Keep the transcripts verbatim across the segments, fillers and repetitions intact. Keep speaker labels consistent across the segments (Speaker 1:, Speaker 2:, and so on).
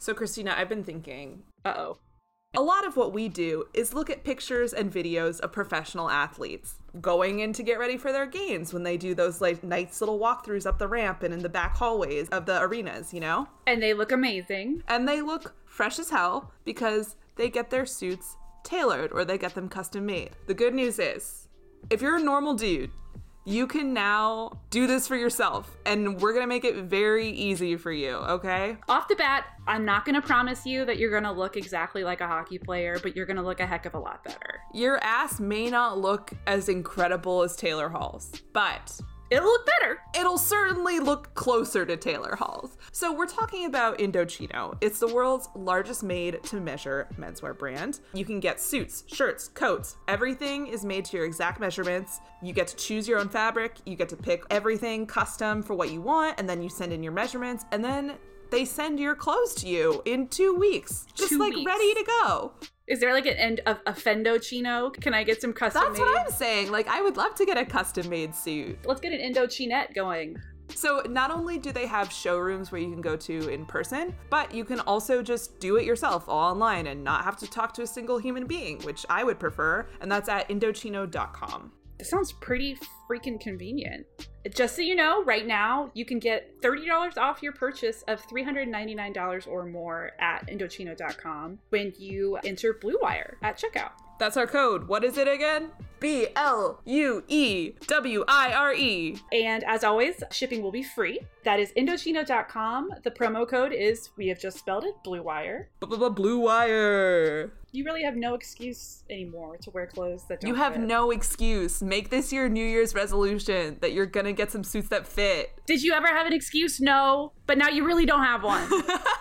Speaker 1: So, Christina, I've been thinking,
Speaker 2: Uh-oh.
Speaker 1: a lot of what we do is look at pictures and videos of professional athletes going in to get ready for their games when they do those like nice little walkthroughs up the ramp and in the back hallways of the arenas, you know?
Speaker 2: And they look amazing.
Speaker 1: And they look fresh as hell because they get their suits tailored or they get them custom made. The good news is, if you're a normal dude, you can now do this for yourself, and we're gonna make it very easy for you, okay?
Speaker 2: Off the bat, I'm not going to promise you that you're going to look exactly like a hockey player, but you're going to look a heck of a lot better.
Speaker 1: Your ass may not look as incredible as Taylor Hall's, but
Speaker 2: It'll look better.
Speaker 1: it'll certainly look closer to Taylor Hall's. So we're talking about Indochino. It's the world's largest made-to-measure menswear brand. You can get suits, shirts, coats. Everything is made to your exact measurements. You get to choose your own fabric. You get to pick everything custom for what you want, and then you send in your measurements, and then they send your clothes to you in two weeks. Just
Speaker 2: Two
Speaker 1: like
Speaker 2: weeks.
Speaker 1: ready to go.
Speaker 2: Is there like an end of a Fendochino? Can I get some custom
Speaker 1: That's
Speaker 2: made?
Speaker 1: what I'm saying. Like, I would love to get a custom-made suit.
Speaker 2: Let's get an Indochinette going.
Speaker 1: So not only do they have showrooms where you can go to in person, but you can also just do it yourself all online and not have to talk to a single human being, which I would prefer, and that's at Indochino dot com.
Speaker 2: This sounds pretty freaking convenient. Just so you know, right now, you can get thirty dollars off your purchase of three hundred ninety-nine dollars or more at Indochino dot com when you enter Blue Wire at checkout.
Speaker 1: That's our code. What is it again? B L U E W I R E.
Speaker 2: And as always, shipping will be free. That is Indochino dot com. The promo code is, we have just spelled it, Blue Wire.
Speaker 1: Blue Wire.
Speaker 2: You really have no excuse anymore to wear clothes that don't
Speaker 1: You have
Speaker 2: fit.
Speaker 1: no excuse. Make this your New Year's resolution that you're gonna get some suits that fit.
Speaker 2: Did you ever have an excuse? No. But now you really don't have one.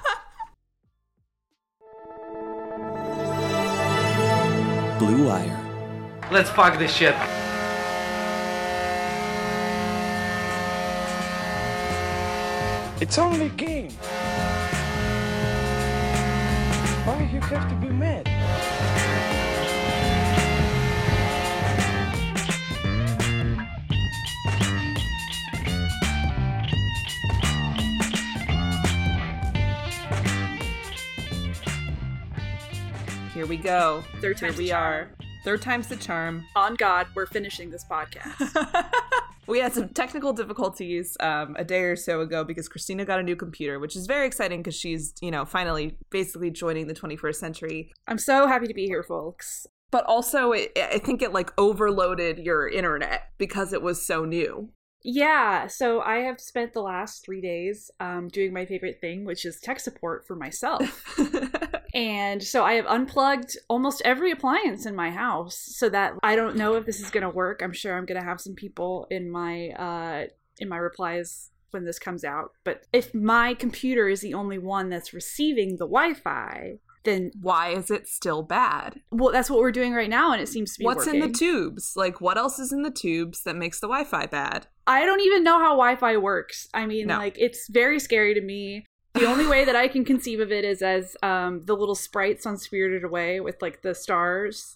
Speaker 3: Blue Wire.
Speaker 4: Let's fuck this shit.
Speaker 5: It's only a game. Why you have to be mad?
Speaker 1: Here we go.
Speaker 2: Third
Speaker 1: Here
Speaker 2: time's
Speaker 1: we
Speaker 2: the charm.
Speaker 1: are. Third time's the charm.
Speaker 2: On God, we're finishing this podcast.
Speaker 1: We had some technical difficulties um, a day or so ago because Christina got a new computer, which is very exciting because she's, you know, finally basically joining the twenty-first century.
Speaker 2: I'm so happy to be here, folks.
Speaker 1: But also, it, I think it like overloaded your internet because it was so new.
Speaker 2: Yeah, so I have spent the last three days um, doing my favorite thing, which is tech support for myself. And so I have unplugged almost every appliance in my house so that I don't know if this is going to work. I'm sure I'm going to have some people in my uh, in my replies when this comes out. But if my computer is the only one that's receiving the Wi-Fi, then
Speaker 1: Why is it still bad?
Speaker 2: well, that's what we're doing right now, and it seems to be
Speaker 1: What's
Speaker 2: working.
Speaker 1: in the tubes? Like, what else is in the tubes that makes the Wi-Fi bad?
Speaker 2: I don't even know how Wi-Fi works. I mean,
Speaker 1: No.
Speaker 2: like, it's very scary to me. The only way that I can conceive of it is as um, the little sprites on Spirited Away with, like, the stars.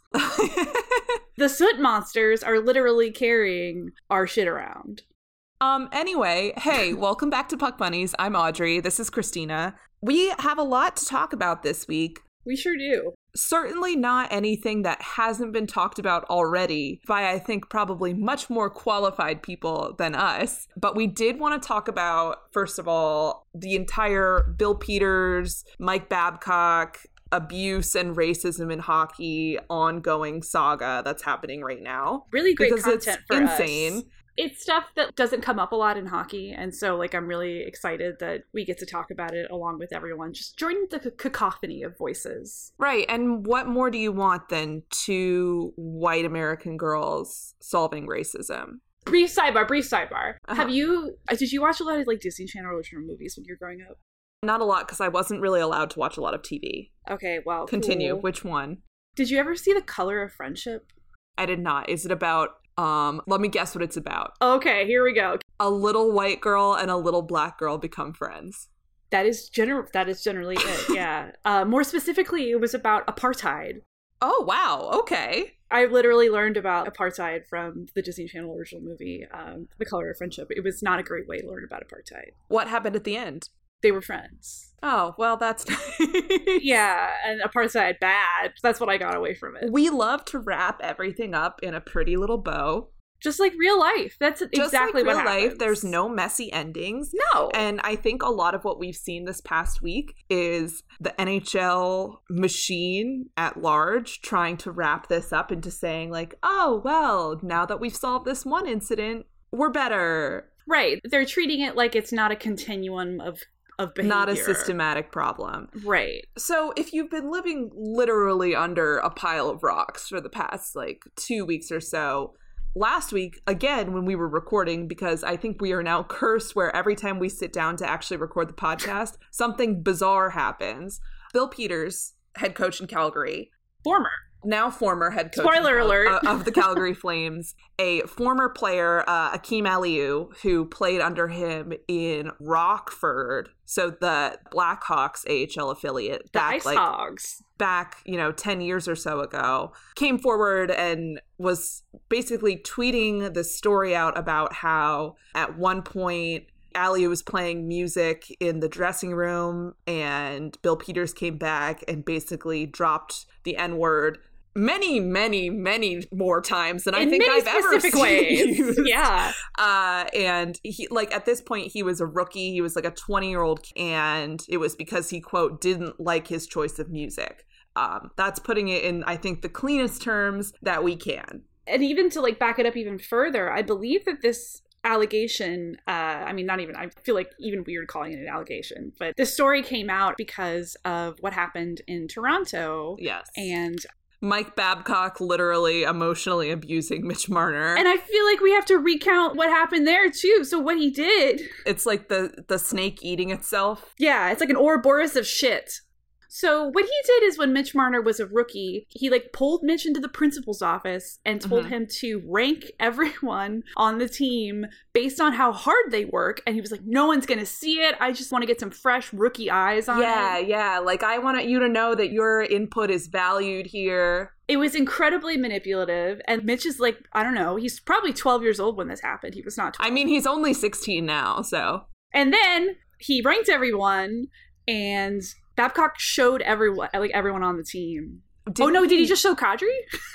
Speaker 2: The soot monsters are literally carrying our shit around.
Speaker 1: Um, anyway, hey, welcome back to Puck Bunnies. I'm Audrey. This is Christina. We have a lot to talk about this week.
Speaker 2: We sure do.
Speaker 1: Certainly not anything that hasn't been talked about already by, I think, probably much more qualified people than us. But we did want to talk about, first of all, the entire Bill Peters, Mike Babcock, abuse and racism in hockey ongoing saga that's happening right now.
Speaker 2: Really great
Speaker 1: Because
Speaker 2: content
Speaker 1: it's
Speaker 2: for
Speaker 1: insane.
Speaker 2: us. It's stuff that doesn't come up a lot in hockey, and so, like, I'm really excited that we get to talk about it along with everyone. Just join the c- cacophony of voices.
Speaker 1: Right, and what more do you want than two white American girls solving racism?
Speaker 2: Brief sidebar, brief sidebar.
Speaker 1: Uh-huh.
Speaker 2: Have you, uh, did you watch a lot of, like, Disney Channel original movies when you were growing up?
Speaker 1: Not a lot, because I wasn't really allowed to watch a lot of T V.
Speaker 2: Okay, well,
Speaker 1: Continue.
Speaker 2: cool.
Speaker 1: Which one?
Speaker 2: Did you ever see The Color of Friendship?
Speaker 1: I did not. Is it about, um, let me guess what it's about.
Speaker 2: Okay, here we go.
Speaker 1: A little white girl and a little black girl become friends.
Speaker 2: That is gener- That is generally it, yeah. Uh, more specifically, it was about apartheid.
Speaker 1: Oh, wow. Okay.
Speaker 2: I literally learned about apartheid from the Disney Channel original movie, um, The Color of Friendship. It was not a great way to learn about apartheid.
Speaker 1: What happened at the end?
Speaker 2: they were friends.
Speaker 1: Oh, well, that's nice.
Speaker 2: Yeah, and apart side bad. That's what I got away from it.
Speaker 1: We love to wrap everything up in a pretty little bow.
Speaker 2: Just like real life. That's
Speaker 1: Just
Speaker 2: exactly
Speaker 1: like real
Speaker 2: what
Speaker 1: life,
Speaker 2: happens.
Speaker 1: there's no messy endings.
Speaker 2: No.
Speaker 1: And I think a lot of what we've seen this past week is the N H L machine at large trying to wrap this up into saying like, oh, well, now that we've solved this one incident, we're better.
Speaker 2: Right. They're treating it like it's not a continuum of, of behavior.
Speaker 1: Not a systematic problem.
Speaker 2: Right.
Speaker 1: So if you've been living literally under a pile of rocks for the past like two weeks or so, last week, again, when we were recording, because I think we are now cursed where every time we sit down to actually record the podcast, something bizarre happens. Bill Peters, head coach in Calgary.
Speaker 2: Former.
Speaker 1: Now former head coach
Speaker 2: Spoiler
Speaker 1: of,
Speaker 2: alert.
Speaker 1: uh, of the Calgary Flames, a former player, uh, Akeem Aliu, who played under him in Rockford, so the Blackhawks A H L affiliate,
Speaker 2: The
Speaker 1: back
Speaker 2: Ice
Speaker 1: like
Speaker 2: Hogs.
Speaker 1: back, you know, ten years or so ago, came forward and was basically tweeting the story out about how at one point Aliu was playing music in the dressing room and Bill Peters came back and basically dropped the N-word many, many, many more times than I
Speaker 2: In
Speaker 1: think
Speaker 2: many
Speaker 1: I've ever
Speaker 2: specific
Speaker 1: seen
Speaker 2: ways.
Speaker 1: used.
Speaker 2: Yeah.
Speaker 1: Uh, and he, like, at this point, he was a rookie. He was like a twenty-year-old, and it was because he, quote, didn't like his choice of music. Um, that's putting it in, I think, the cleanest terms that we can.
Speaker 2: And even to like back it up even further, I believe that this allegation, uh, I mean, not even, I feel like even weird calling it an allegation, but the story came out because of what happened in Toronto.
Speaker 1: Yes.
Speaker 2: And
Speaker 1: Mike Babcock literally emotionally abusing Mitch Marner.
Speaker 2: And I feel like we have to recount what happened there too. So what he did.
Speaker 1: It's like the, the snake eating itself.
Speaker 2: Yeah, it's like an Ouroboros of shit. So what he did is when Mitch Marner was a rookie, he like pulled Mitch into the principal's office and told
Speaker 1: Mm-hmm.
Speaker 2: him to rank everyone on the team based on how hard they work. And he was like, no one's going to see it. I just want to get some fresh rookie eyes on
Speaker 1: Yeah,
Speaker 2: it.
Speaker 1: yeah. Like, I want you to know that your input is valued here.
Speaker 2: It was incredibly manipulative. And Mitch is like, I don't know, he's probably twelve years old when this happened. He was not twelve.
Speaker 1: I mean, he's only sixteen now, so.
Speaker 2: And then he ranked everyone and Babcock showed everyone, like everyone on the team.
Speaker 1: Did
Speaker 2: oh no,
Speaker 1: he-
Speaker 2: did he just show Kadri?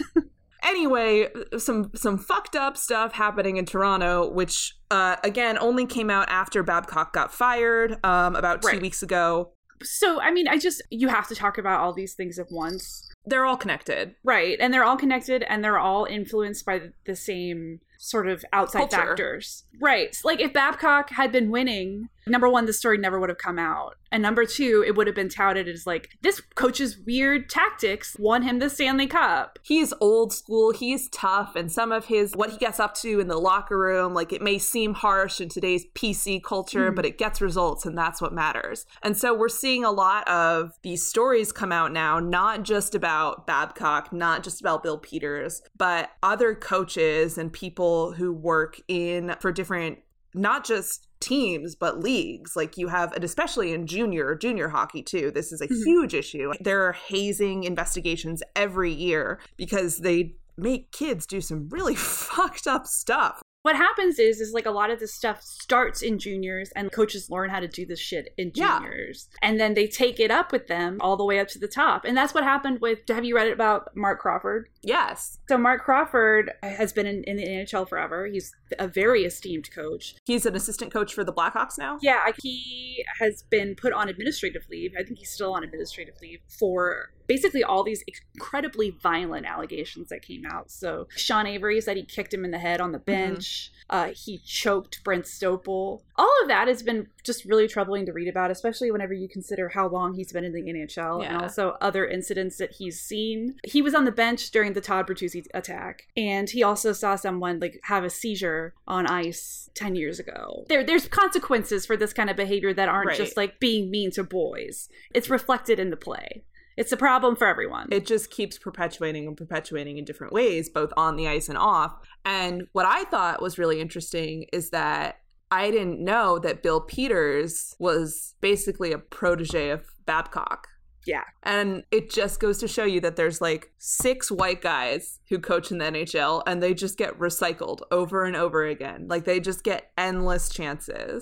Speaker 1: Anyway, some some fucked up stuff happening in Toronto, which uh, again only came out after Babcock got fired um, about two
Speaker 2: Right.
Speaker 1: weeks ago.
Speaker 2: So, I mean, I just, you have to talk about all these things at once.
Speaker 1: They're all connected.
Speaker 2: Right. And they're all connected and they're all influenced by the same sort of outside
Speaker 1: Culture.
Speaker 2: factors. Right. Like if Babcock had been winning, number one, the story never would have come out. And number two, it would have been touted as like, this coach's weird tactics won him the Stanley Cup.
Speaker 1: He's old school, he's tough, and some of his, what he gets up to in the locker room, like it may seem harsh in today's P C culture,
Speaker 2: Mm.
Speaker 1: but it gets results and that's what matters. And so we're seeing a lot of these stories come out now, not just about Babcock, not just about Bill Peters, but other coaches and people who work in for different, not just teams but leagues. Like you have, and especially in junior junior hockey too, this is a
Speaker 2: Mhm.
Speaker 1: huge issue. There are hazing investigations every year because they make kids do some really fucked up stuff.
Speaker 2: What happens is, is like a lot of this stuff starts in juniors and coaches learn how to do this shit in
Speaker 1: Yeah.
Speaker 2: juniors. And then they take it up with them all the way up to the top. And that's what happened with, have you read it about Mark Crawford?
Speaker 1: Yes,
Speaker 2: So Mark Crawford has been in, in the N H L forever. He's a very esteemed coach.
Speaker 1: he's an assistant coach for the Blackhawks now.
Speaker 2: Yeah, he has been put on administrative leave. I think he's still on administrative leave for basically all these incredibly violent allegations that came out. So Sean Avery said he kicked him in the head on the bench. Uh, he choked Brent Stopel. All of that has been just really troubling to read about, especially whenever you consider how long he's been in the N H L and
Speaker 1: Yeah.
Speaker 2: also other incidents that he's seen. He was on the bench during the Todd Bertuzzi attack, and he also saw someone like have a seizure on ice ten years ago. There, there's consequences for this kind of behavior that aren't
Speaker 1: Right.
Speaker 2: just like being mean to boys. It's reflected in the play. It's a problem for everyone.
Speaker 1: It just keeps perpetuating and perpetuating in different ways, both on the ice and off. And what I thought was really interesting is that I didn't know that Bill Peters was basically a protege of Babcock.
Speaker 2: Yeah.
Speaker 1: And it just goes to show you that there's like six white guys who coach in the N H L and they just get recycled over and over again. Like they just get endless chances.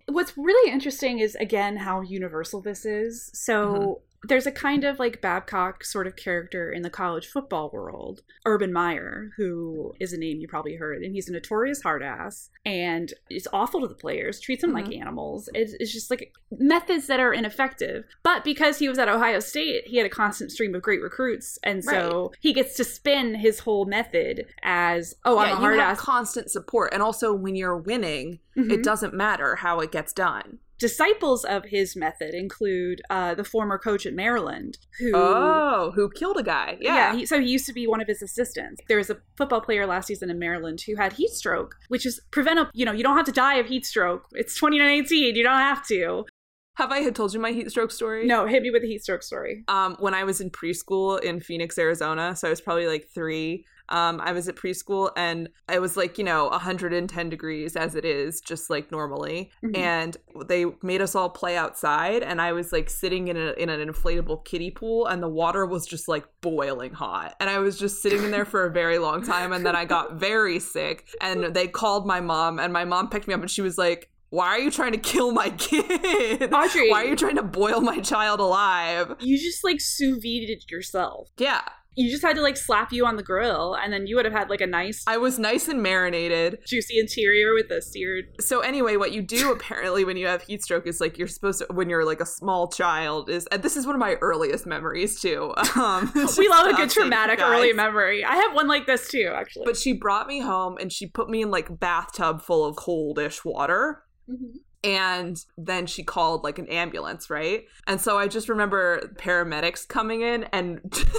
Speaker 2: What's really interesting is, again, how universal this is. So mm-hmm. there's a kind of like Babcock sort of character in the college football world, Urban Meyer, who is a name you probably heard, and he's a notorious hard ass and is awful to the players, treats them mm-hmm. like animals. It's, it's just like methods that are ineffective. But because he was at Ohio State, he had a constant stream of great recruits, and so right. he gets to spin his whole method as, oh, yeah, I'm a hard
Speaker 1: you have
Speaker 2: ass.
Speaker 1: Constant support, and also when you're winning, mm-hmm. it doesn't matter how it gets done.
Speaker 2: Disciples of his method include uh, the former coach at Maryland, who
Speaker 1: oh, who killed a guy. Yeah,
Speaker 2: yeah he, so he used to be one of his assistants. There was a football player last season in Maryland who had heat stroke, which is preventable. You know, you don't have to die of heat stroke. It's twenty nineteen. You don't have to.
Speaker 1: Have I had told you my heat stroke story?
Speaker 2: No, hit me with the heat stroke story.
Speaker 1: Um, when I was in preschool in Phoenix, Arizona, so I was probably like three. Um, I was at preschool and I was like, you know, one hundred ten degrees as it is, just like normally. Mm-hmm. And they made us all play outside. And I was like sitting in, a, in an inflatable kiddie pool and the water was just like boiling hot. And I was just sitting in there for a very long time. And then I got very sick and they called my mom and my mom picked me up and she was like, why are you trying to kill my kid?
Speaker 2: Audrey.
Speaker 1: Why are you trying to boil my child alive?
Speaker 2: You just like sous vide'd yourself.
Speaker 1: Yeah.
Speaker 2: You just had to like slap you on the grill and then you would have had like a nice
Speaker 1: I was nice and marinated
Speaker 2: juicy interior with a seared.
Speaker 1: So anyway, what you do apparently when you have heat stroke is like you're supposed to, when you're like a small child, is, and this is one of my earliest memories too. Um,
Speaker 2: we love a good traumatic early memory. I have one like this too, actually.
Speaker 1: But she brought me home and she put me in like bathtub full of coldish water. Mm-hmm. And then she called like an ambulance, right? And so I just remember paramedics coming in and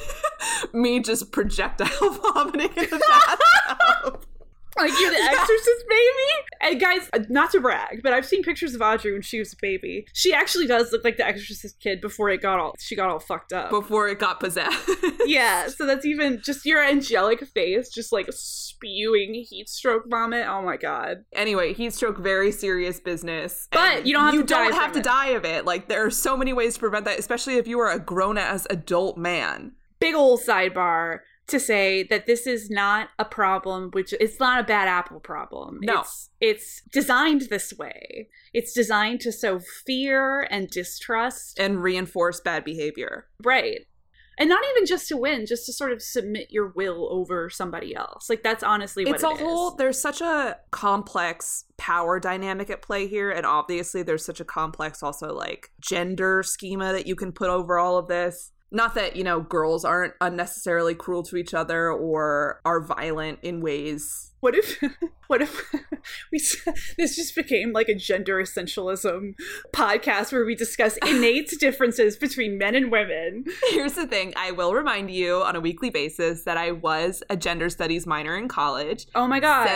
Speaker 1: me just projectile vomiting in the bathtub.
Speaker 2: Like you're the Exorcist baby? And guys, not to brag, but I've seen pictures of Audrey when she was a baby. She actually does look like the Exorcist kid before it got all she got all fucked up.
Speaker 1: Before it got possessed.
Speaker 2: Yeah, so that's even just your angelic face, just like spewing heat stroke vomit. Oh my god.
Speaker 1: Anyway, heat stroke, very serious business.
Speaker 2: But you don't have
Speaker 1: you
Speaker 2: to die.
Speaker 1: You don't have to
Speaker 2: it.
Speaker 1: die of it. Like there are so many ways to prevent that, especially if you are a grown-ass adult man.
Speaker 2: Big ol' sidebar to say that this is not a problem, which it's not a bad apple problem.
Speaker 1: No.
Speaker 2: It's, it's designed this way. It's designed to sow fear and distrust.
Speaker 1: And reinforce bad behavior.
Speaker 2: Right. And not even just to win, just to sort of submit your will over somebody else. Like, that's honestly what
Speaker 1: it's
Speaker 2: it
Speaker 1: a
Speaker 2: is.
Speaker 1: whole, there's such a complex power dynamic at play here. And obviously there's such a complex also, like, gender schema that you can put over all of this. Not that, you know, girls aren't unnecessarily cruel to each other or are violent in ways.
Speaker 2: What if, what if we, this just became like a gender essentialism podcast where we discuss innate differences between men and women?
Speaker 1: Here's the thing. I will remind you on a weekly basis that I was a gender studies minor in college.
Speaker 2: Oh my God.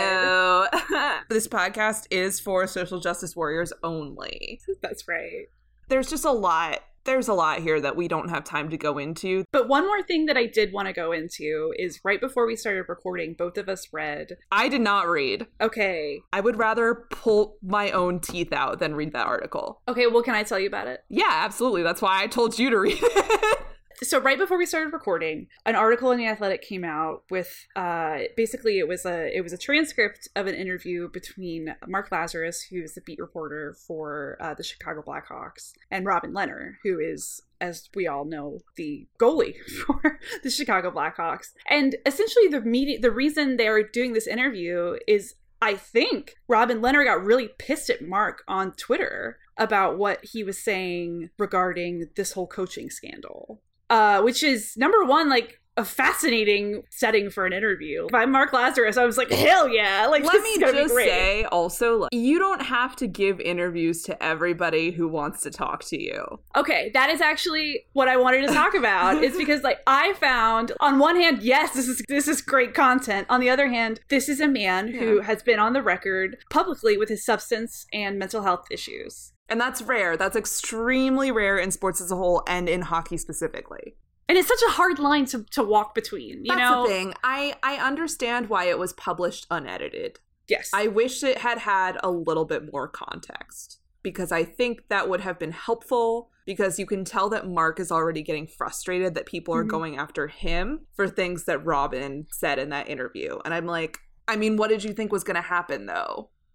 Speaker 1: So this podcast is for social justice warriors only.
Speaker 2: That's right.
Speaker 1: There's just a lot. There's a lot here that we don't have time to go into.
Speaker 2: But one more thing that I did want to go into is right before we started recording, both of us read.
Speaker 1: I did not read.
Speaker 2: Okay.
Speaker 1: I would rather pull my own teeth out than read that article.
Speaker 2: Okay, well, can I tell you about it?
Speaker 1: Yeah, absolutely. That's why I told you to read it.
Speaker 2: So right before we started recording, an article in The Athletic came out with uh, basically it was a it was a transcript of an interview between Mark Lazarus, who's the beat reporter for uh, the Chicago Blackhawks, and Robin Lehner, who is, as we all know, the goalie for the Chicago Blackhawks. And essentially the media, the reason they're doing this interview is, I think, Robin Lehner got really pissed at Mark on Twitter about what he was saying regarding this whole coaching scandal. Uh, which is, number one, like, a fascinating setting for an interview. If I'm Mark Lazarus, I was like, hell yeah. Like,
Speaker 1: let
Speaker 2: this
Speaker 1: me
Speaker 2: is gonna
Speaker 1: just
Speaker 2: be great.
Speaker 1: say also, like, you don't have to give interviews to everybody who wants to talk to you.
Speaker 2: Okay, that is actually what I wanted to talk about. Is because, like, I found, on one hand, yes, this is this is great content. On the other hand, this is a man yeah. who has been on the record publicly with his substance and mental health issues.
Speaker 1: And that's rare. That's extremely rare in sports as a whole and in hockey specifically.
Speaker 2: And it's such a hard line to, to walk between, you
Speaker 1: That's
Speaker 2: know?
Speaker 1: the thing. I, I understand why it was published unedited.
Speaker 2: Yes.
Speaker 1: I wish it had had a little bit more context, because I think that would have been helpful, because you can tell that Mark is already getting frustrated that people are mm-hmm. going after him for things that Robin said in that interview. And I'm like, I mean, what did you think was going to happen, though?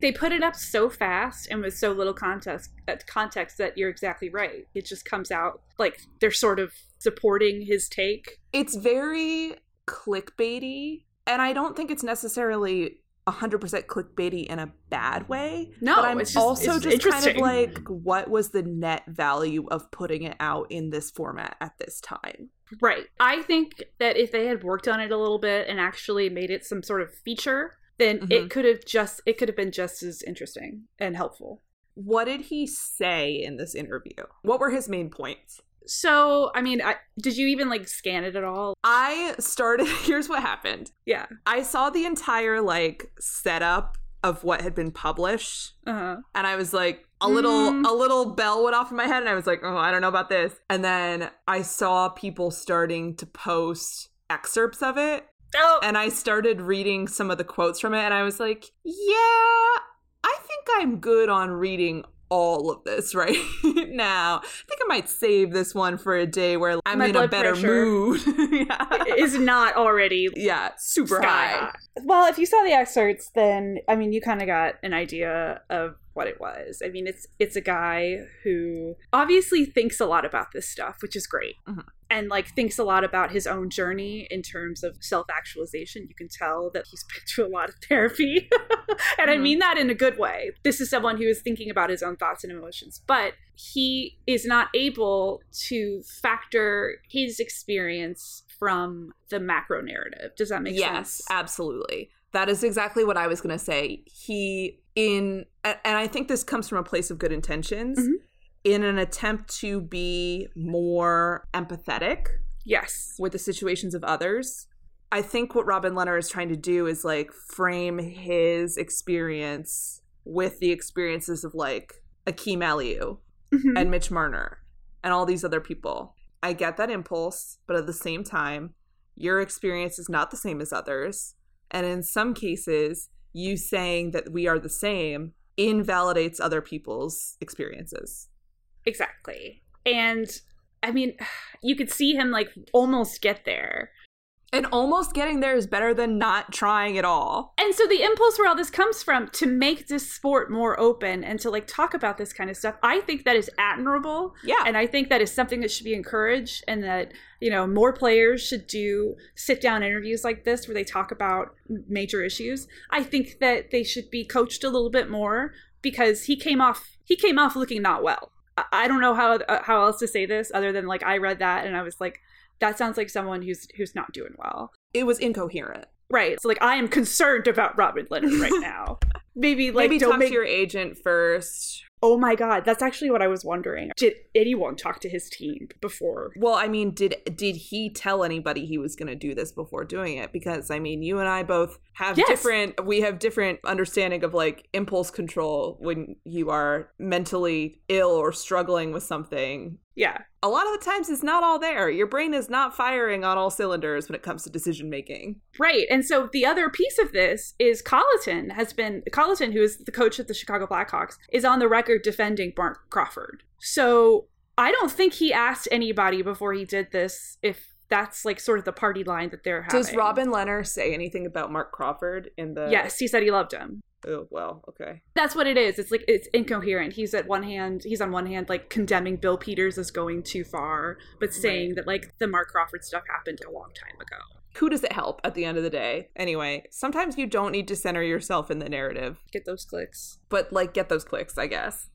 Speaker 2: They put it up so fast and with so little context, uh, context that you're exactly right. It just comes out like they're sort of supporting his take.
Speaker 1: It's very clickbaity, and I don't think it's necessarily one hundred percent clickbaity in a bad way.
Speaker 2: No,
Speaker 1: but I'm
Speaker 2: it's just,
Speaker 1: also
Speaker 2: it's
Speaker 1: just kind of
Speaker 2: interesting.
Speaker 1: like, what was the net value of putting it out in this format at this time?
Speaker 2: Right. I think that if they had worked on it a little bit and actually made it some sort of feature, then
Speaker 1: Mhm.
Speaker 2: it could have just it could have been just as interesting and helpful.
Speaker 1: What did he say in this interview? What were his main points?
Speaker 2: So, I mean, I, did you even like scan it at all?
Speaker 1: I started, here's what happened.
Speaker 2: Yeah.
Speaker 1: I saw the entire like setup of what had been published,
Speaker 2: Uh-huh.
Speaker 1: and I was like, a little
Speaker 2: Mm.
Speaker 1: a little bell went off in my head, and I was like, oh, I don't know about this. And then I saw people starting to post excerpts of it,
Speaker 2: Oh,
Speaker 1: and I started reading some of the quotes from it, and I was like, yeah, I think I'm good on reading all of this right now. I think I might save this one for a day where I'm
Speaker 2: My
Speaker 1: in a
Speaker 2: blood
Speaker 1: better
Speaker 2: pressure
Speaker 1: mood. yeah.
Speaker 2: is not already
Speaker 1: yeah, super
Speaker 2: sky
Speaker 1: high.
Speaker 2: high. Well, if you saw the excerpts, then I mean, you kind of got an idea of what it was. I mean, it's it's a guy who obviously thinks a lot about this stuff, which is great.
Speaker 1: Mhm.
Speaker 2: And like thinks a lot about his own journey in terms of self-actualization. You can tell that he's been to a lot of therapy. And I
Speaker 1: Mhm.
Speaker 2: mean that in a good way. This is someone who is thinking about his own thoughts and emotions, but he is not able to factor his experience from the macro narrative. Does that make
Speaker 1: yes,
Speaker 2: sense?
Speaker 1: absolutely. That is exactly what I was going to say. He, in, and I think this comes from a place of good intentions,
Speaker 2: Mhm.
Speaker 1: in an attempt to be more empathetic
Speaker 2: Yes.
Speaker 1: with the situations of others. I think what Robin Leonard is trying to do is like frame his experience with the experiences of like Akeem Aliu
Speaker 2: Mhm.
Speaker 1: and Mitch Marner and all these other people. I get that impulse, but at the same time, your experience is not the same as others. And in some cases, you saying that we are the same invalidates other people's experiences.
Speaker 2: Exactly. And I mean, you could see him like almost get there.
Speaker 1: And almost getting there is better than not trying at all.
Speaker 2: And so the impulse where all this comes from to make this sport more open and to like talk about this kind of stuff, I think that is admirable.
Speaker 1: Yeah.
Speaker 2: And I think that is something that should be encouraged, and that, you know, more players should do sit down interviews like this where they talk about major issues. I think that they should be coached a little bit more, because he came off he came off looking not well. I, I don't know how uh, how else to say this other than like I read that and I was like, that sounds like someone who's who's not doing well.
Speaker 1: It was incoherent.
Speaker 2: Right. So like I am concerned about Robin Leonard right now. Maybe like
Speaker 1: Maybe
Speaker 2: don't
Speaker 1: talk
Speaker 2: make
Speaker 1: to your agent first.
Speaker 2: Oh my god, that's actually what I was wondering. Did anyone talk to his team before?
Speaker 1: Well, I mean, did did he tell anybody he was going to do this before doing it? Because I mean, you and I both have
Speaker 2: Yes.
Speaker 1: different we have different understanding of like impulse control when you are mentally ill or struggling with something.
Speaker 2: Yeah.
Speaker 1: A lot of the times it's not all there. Your brain is not firing on all cylinders when it comes to decision making.
Speaker 2: Right. And so the other piece of this is Colleton has been Colleton, who is the coach of the Chicago Blackhawks, is on the record defending Mark Crawford. So I don't think he asked anybody before he did this if that's like sort of the party line that they're having.
Speaker 1: Does Robin Leonard say anything about Mark Crawford in the
Speaker 2: Yes, he said he loved him.
Speaker 1: Oh, well, okay.
Speaker 2: That's what it is. It's like it's incoherent. He's at one hand, he's on one hand like condemning Bill Peters as going too far, but saying
Speaker 1: Right.
Speaker 2: that like the Mark Crawford stuff happened a long time ago.
Speaker 1: Who does it help at the end of the day? Anyway, sometimes you don't need to center yourself in the narrative,
Speaker 2: Get those clicks.
Speaker 1: but like get those clicks, I guess.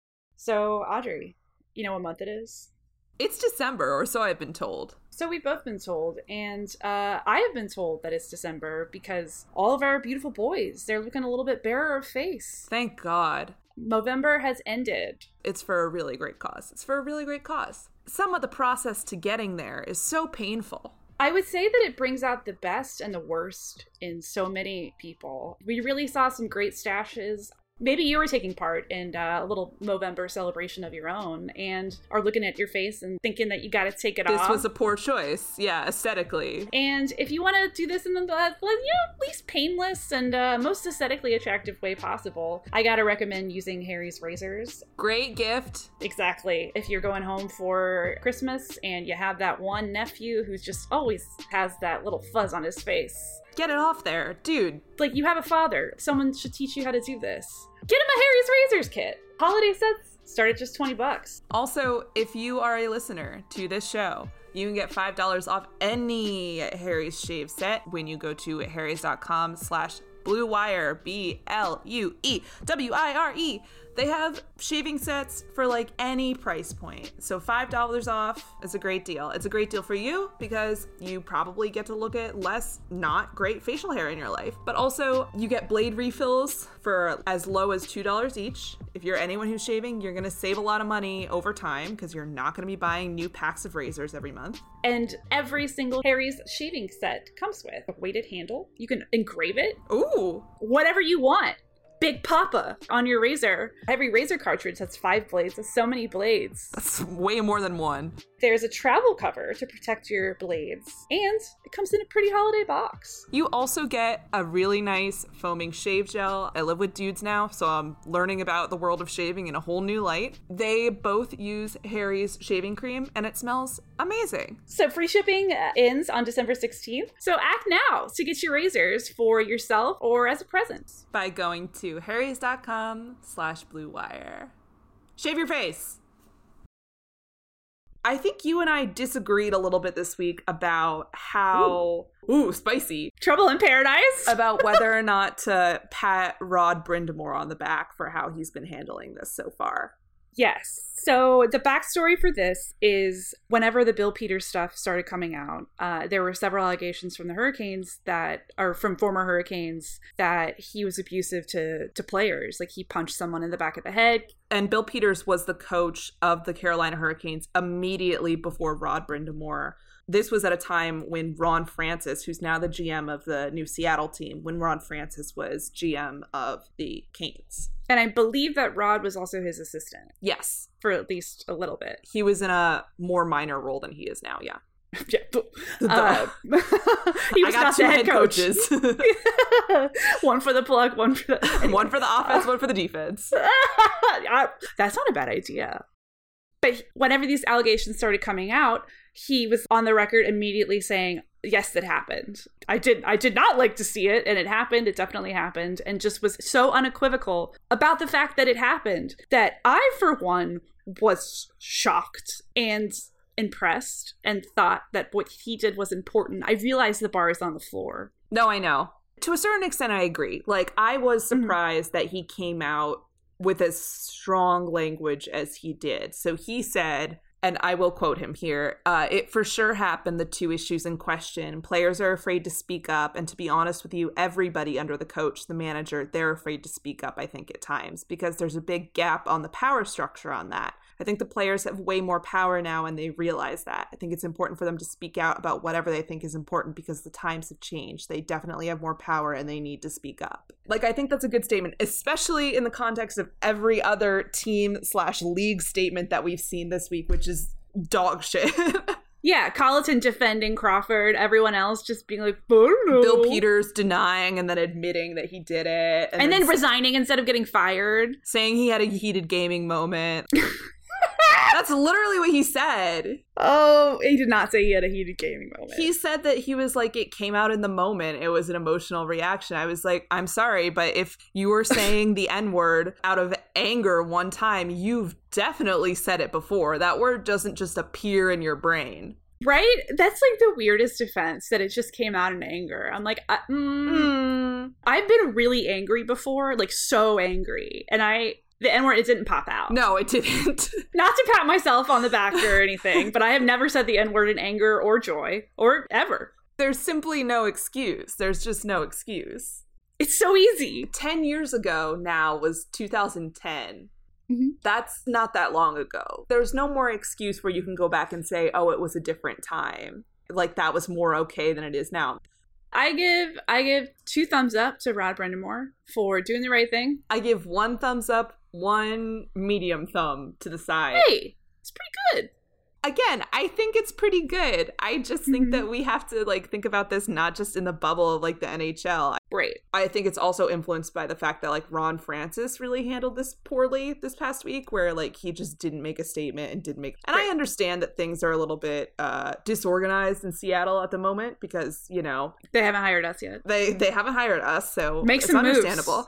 Speaker 2: So, Audrey, you know what month it is?
Speaker 1: It's December, or so I've been told.
Speaker 2: So we've both been told, and uh, I have been told that it's December because all of our beautiful boys, they're looking a little bit barer of face.
Speaker 1: Thank God.
Speaker 2: November has ended.
Speaker 1: It's for a really great cause. It's for a really great cause. Some of the process to getting there is so painful.
Speaker 2: I would say that it brings out the best and the worst in so many people. We really saw some great stashes. Maybe you were taking part in uh, a little Movember celebration of your own and are looking at your face and thinking that you got to take it
Speaker 1: This
Speaker 2: off.
Speaker 1: was a poor choice. Yeah, aesthetically.
Speaker 2: And if you want to do this in the uh, you know, least painless and uh, most aesthetically attractive way possible, I gotta recommend using Harry's razors.
Speaker 1: Great gift.
Speaker 2: Exactly. If you're going home for Christmas and you have that one nephew who's just always has that little fuzz on his face.
Speaker 1: Get it off there. Dude,
Speaker 2: Like, you have a father. Someone should teach you how to do this. Get him a Harry's Razors kit. Holiday sets start at just twenty bucks.
Speaker 1: Also, if you are a listener to this show, you can get five dollars off any Harry's shave set when you go to harrys.com slash Blue Wire, B L U E W I R E. They have shaving sets for like any price point. So five dollars off is a great deal. It's a great deal for you because you probably get to look at less not great facial hair in your life. But also you get blade refills for as low as two dollars each. If you're anyone who's shaving, you're going to save a lot of money over time because you're not going to be buying new packs of razors every month.
Speaker 2: And every single Harry's shaving set comes with a weighted handle. You can engrave it.
Speaker 1: Ooh.
Speaker 2: Whatever you want. Big Papa on your razor. Every razor cartridge has five blades. That's so many blades.
Speaker 1: That's way more than one.
Speaker 2: There's a travel cover to protect your blades. And it comes in a pretty holiday box.
Speaker 1: You also get a really nice foaming shave gel. I live with dudes now, so I'm learning about the world of shaving in a whole new light. They both use Harry's shaving cream, and it smells amazing.
Speaker 2: So free shipping ends on December sixteenth. So act now to get your razors for yourself or as a present.
Speaker 1: By going to harrys.com slash blue wire. Shave your face. I think you and I disagreed a little bit this week about how, ooh, ooh spicy.
Speaker 2: Trouble in Paradise?
Speaker 1: About whether or not to pat Rod Brindamore on the back for how he's been handling this so far.
Speaker 2: Yes. So the backstory for this is whenever the Bill Peters stuff started coming out, uh, there were several allegations from the Hurricanes that, or from former Hurricanes, that he was abusive to, to players. Like he punched someone in the back of the head.
Speaker 1: And Bill Peters was the coach of the Carolina Hurricanes immediately before Rod Brindamore. This was at a time when Ron Francis, who's now the G M of the new Seattle team, when Ron Francis was G M of the Canes.
Speaker 2: And I believe that Rod was also his assistant.
Speaker 1: Yes.
Speaker 2: For at least a little bit.
Speaker 1: He was in a more minor role than he is now, yeah.
Speaker 2: Yeah. Uh, he was
Speaker 1: I got
Speaker 2: not
Speaker 1: two
Speaker 2: the
Speaker 1: head
Speaker 2: head coach.
Speaker 1: coaches.
Speaker 2: One for the plug, one for the...
Speaker 1: One for the offense, one for the defense.
Speaker 2: That's not a bad idea. But whenever these allegations started coming out, he was on the record immediately saying, yes, that happened. I did I did not like to see it, and it happened. It definitely happened, and just was so unequivocal about the fact that it happened that I, for one, was shocked and impressed and thought that what he did was important. I realized the bar is on the floor.
Speaker 1: No, I know. To a certain extent, I agree. Like, I was surprised mm-hmm. that he came out with as strong language as he did. So he said, and I will quote him here, uh, it for sure happened, the two issues in question. Players are afraid to speak up. And to be honest with you, everybody under the coach, the manager, they're afraid to speak up, I think, at times, because there's a big gap on the power structure on that. I think the players have way more power now and they realize that. I think it's important for them to speak out about whatever they think is important because the times have changed. They definitely have more power and they need to speak up. Like, I think that's a good statement, especially in the context of every other team slash league statement that we've seen this week, which is dog shit.
Speaker 2: Yeah, Colleton defending Crawford, everyone else just being like, I don't know.
Speaker 1: Bill Peters denying and then admitting that he did it.
Speaker 2: And, and then, then resigning instead of getting fired.
Speaker 1: Saying he had a heated gaming moment. That's literally what he said.
Speaker 2: Oh, he did not say he had a heated gaming moment.
Speaker 1: He said that he was like, it came out in the moment. It was an emotional reaction. I was like, I'm sorry, but if you were saying the N-word out of anger one time, you've definitely said it before. That word doesn't just appear in your brain.
Speaker 2: Right? That's like the weirdest defense, that it just came out in anger. I'm like, uh, mm, mm. I've been really angry before, like so angry. And I... The N-word, it didn't pop out.
Speaker 1: No, it didn't.
Speaker 2: Not to pat myself on the back or anything, but I have never said the N-word in anger or joy, or ever.
Speaker 1: There's simply no excuse. There's just no excuse.
Speaker 2: It's so easy.
Speaker 1: Ten years ago now was two thousand ten.
Speaker 2: Mm-hmm.
Speaker 1: That's not that long ago. There's no more excuse where you can go back and say, oh, it was a different time. Like, that was more okay than it is now.
Speaker 2: I give I give two thumbs up to Rod Brindamore for doing the right thing.
Speaker 1: I give one thumbs up, one medium thumb to the side.
Speaker 2: Hey, it's pretty good.
Speaker 1: Again, I think it's pretty good. I just think
Speaker 2: mm-hmm.
Speaker 1: that we have to like think about this not just in the bubble of like the N H L.
Speaker 2: Right.
Speaker 1: I think it's also influenced by the fact that like Ron Francis really handled this poorly this past week, where like he just didn't make a statement and didn't make. And right. I understand that things are a little bit uh, disorganized in Seattle at the moment because, you know,
Speaker 2: they haven't hired us yet.
Speaker 1: They they haven't hired us, so
Speaker 2: make
Speaker 1: it's
Speaker 2: some
Speaker 1: understandable.
Speaker 2: moves.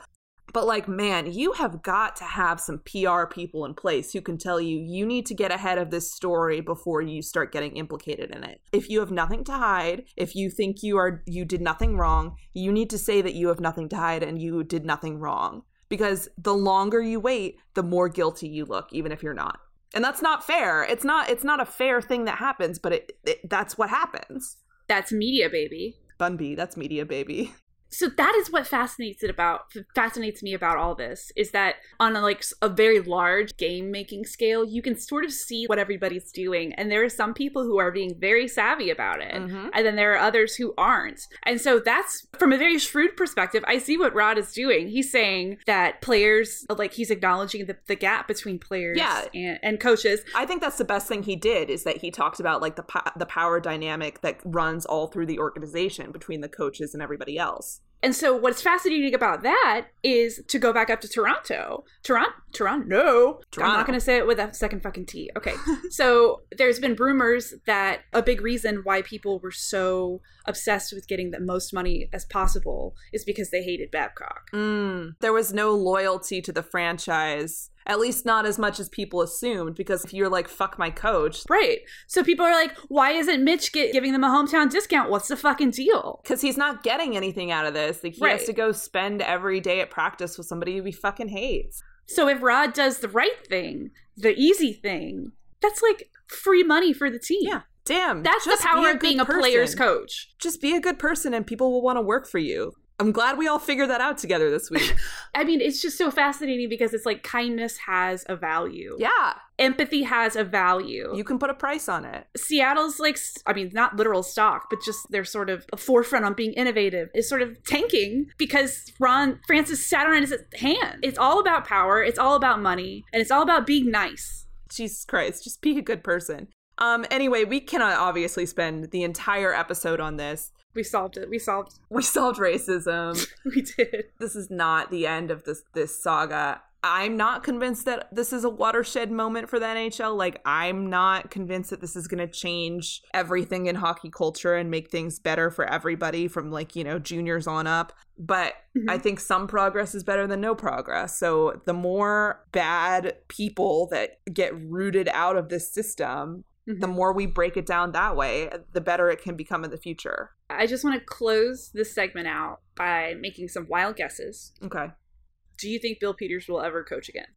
Speaker 1: But like, man, you have got to have some P R people in place who can tell you, you need to get ahead of this story before you start getting implicated in it. If you have nothing to hide, if you think you are you did nothing wrong, you need to say that you have nothing to hide and you did nothing wrong. Because the longer you wait, the more guilty you look, even if you're not. And that's not fair. It's not it's not a fair thing that happens, but it, it that's what happens.
Speaker 2: That's media, baby.
Speaker 1: Bunby, that's media, baby.
Speaker 2: So that is what fascinates it about fascinates me about all this, is that on a, like a very large game making scale, you can sort of see what everybody's doing, and there are some people who are being very savvy about it, mm-hmm. and then there are others who aren't. And so that's, from a very shrewd perspective, I see what Rod is doing. He's saying that players, like he's acknowledging the, the gap between players
Speaker 1: yeah.
Speaker 2: and, and coaches.
Speaker 1: I think that's the best thing he did, is that he talked about like the po- the power dynamic that runs all through the organization between the coaches and everybody else.
Speaker 2: And so what's fascinating about that is to go back up to Toronto. Toronto? Toronto? No.
Speaker 1: Toronto.
Speaker 2: I'm not going to say it with a second fucking T. Okay. So there's been rumors that a big reason why people were so obsessed with getting the most money as possible is because they hated Babcock.
Speaker 1: Mm. There was no loyalty to the franchise. At least not as much as people assumed, because if you're like, fuck my coach.
Speaker 2: Right. So people are like, why isn't Mitch get, giving them a hometown discount? What's the fucking deal?
Speaker 1: Because he's not getting anything out of this. Like, he
Speaker 2: right.
Speaker 1: has to go spend every day at practice with somebody who he fucking hates.
Speaker 2: So if Rod does the right thing, the easy thing, that's like free money for the team.
Speaker 1: Yeah. Damn.
Speaker 2: That's the power of being a player's coach.
Speaker 1: Just be a good person and people will want to work for you. I'm glad we all figured that out together this week.
Speaker 2: I mean, it's just so fascinating because it's like kindness has a value.
Speaker 1: Yeah.
Speaker 2: Empathy has a value.
Speaker 1: You can put a price on it.
Speaker 2: Seattle's like, I mean, not literal stock, but just their sort of a forefront on being innovative is sort of tanking because Ron Francis sat on his hand. It's all about power. It's all about money. And it's all about being nice.
Speaker 1: Jesus Christ. Just be a good person. Um. Anyway, we cannot obviously spend the entire episode on this.
Speaker 2: We solved it. We solved.
Speaker 1: We solved racism.
Speaker 2: We did.
Speaker 1: This is not the end of this this saga. I'm not convinced that this is a watershed moment for the N H L. Like, I'm not convinced that this is going to change everything in hockey culture and make things better for everybody from, like, you know, juniors on up. But mm-hmm. I think some progress is better than no progress. So the more bad people that get rooted out of this system, the more we break it down that way, the better it can become in the future.
Speaker 2: I just want to close this segment out by making some wild guesses.
Speaker 1: Okay.
Speaker 2: Do you think Bill Peters will ever coach again?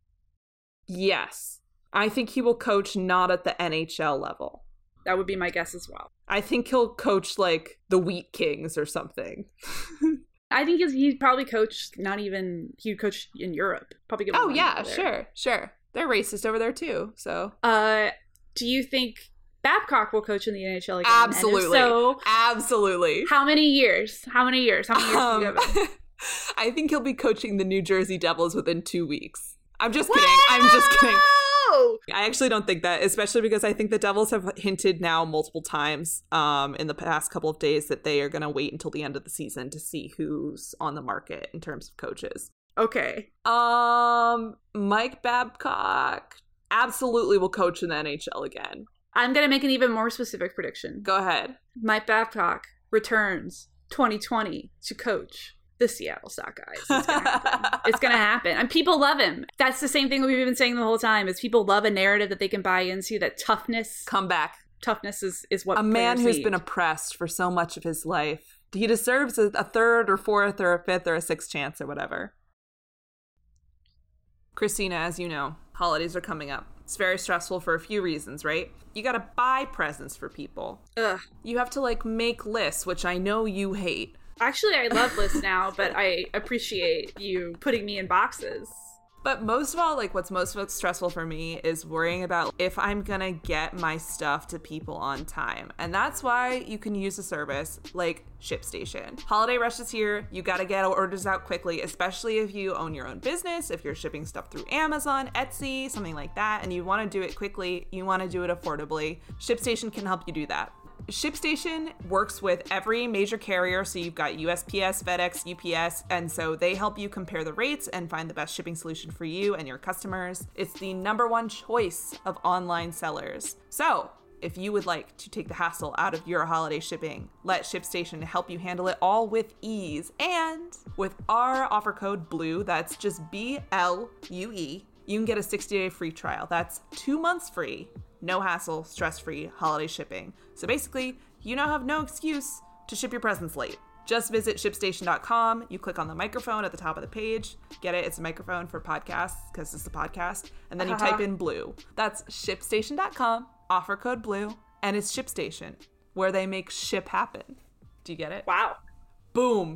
Speaker 1: Yes. I think he will coach not at the N H L level.
Speaker 2: That would be my guess as well.
Speaker 1: I think he'll coach like the Wheat Kings or something.
Speaker 2: I think he's, he'd probably coach not even, he'd coach in Europe. Probably get
Speaker 1: Oh, yeah, sure, sure. They're racist over there too, so.
Speaker 2: Uh... Do you think Babcock will coach in the N H L again?
Speaker 1: Absolutely.
Speaker 2: So,
Speaker 1: absolutely.
Speaker 2: How many years? How many years? How many years um, do you have?
Speaker 1: I think he'll be coaching the New Jersey Devils within two weeks. I'm just Whoa! kidding. I'm just kidding. I actually don't think that, especially because I think the Devils have hinted now multiple times um, in the past couple of days that they are going to wait until the end of the season to see who's on the market in terms of coaches.
Speaker 2: Okay.
Speaker 1: Um, Mike Babcock absolutely will coach in the N H L again.
Speaker 2: I'm going to make an even more specific prediction.
Speaker 1: Go ahead.
Speaker 2: Mike Babcock returns twenty twenty to coach the Seattle Sockeyes. It's going to happen. It's going to happen. And people love him. That's the same thing we've been saying the whole time is people love a narrative that they can buy into, that toughness.
Speaker 1: Come back.
Speaker 2: Toughness is, is what
Speaker 1: a man who's
Speaker 2: need.
Speaker 1: been oppressed for so much of his life. He deserves a, a third or fourth or a fifth or a sixth chance or whatever. Christina, as you know, holidays are coming up. It's very stressful for a few reasons, right? You gotta buy presents for people.
Speaker 2: Ugh.
Speaker 1: You have to, like, make lists, which I know you hate.
Speaker 2: Actually, I love lists now, but I appreciate you putting me in boxes.
Speaker 1: But most of all, like, what's most stressful for me is worrying about if I'm gonna get my stuff to people on time. And that's why you can use a service like ShipStation. Holiday rush is here. You gotta get orders out quickly, especially if you own your own business, if you're shipping stuff through Amazon, Etsy, something like that, and you wanna do it quickly, you wanna do it affordably. ShipStation can help you do that. ShipStation works with every major carrier, so you've got U S P S, FedEx, U P S, and so they help you compare the rates and find the best shipping solution for you and your customers. It's the number one choice of online sellers. So If you would like to take the hassle out of your holiday shipping, let ShipStation help you handle it all with ease. And with our offer code BLUE, that's just B L U E, you can get a sixty-day free trial. That's two months free, no hassle, stress-free holiday shipping. So basically, you now have no excuse to ship your presents late. Just visit shipstation dot com. You click on the microphone at the top of the page. Get it? It's a microphone for podcasts because it's a podcast. And then you
Speaker 2: Uh-huh.
Speaker 1: type in BLUE. That's shipstation dot com, offer code BLUE, and it's ShipStation, where they make ship happen. Do you get it?
Speaker 2: Wow.
Speaker 1: Boom.